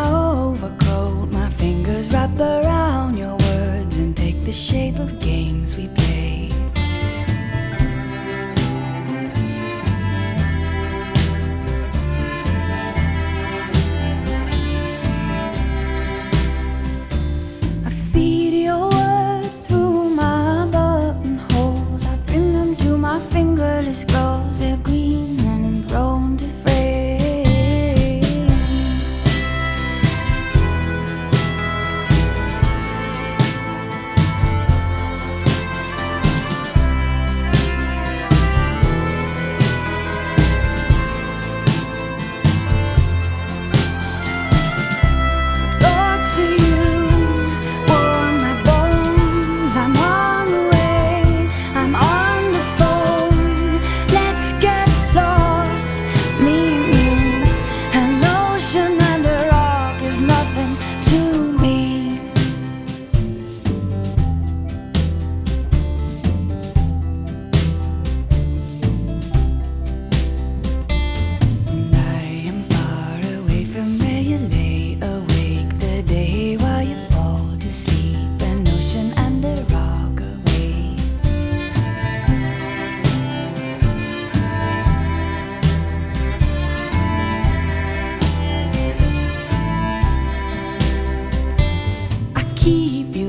my overcoat, my fingers wrap around your words and take the shape of games we play. I feed your words through my buttonholes, I bring them to my fingerless gloves. They're green and prone to frame. Thoughts of you warm my bones. I'm on the way, I'm on the phone. Let's get lost, me and you. An ocean and a rock is nothing to me. And I am far away from where you lay awake the day while you fall to sleep. An ocean and a rock away. I keep you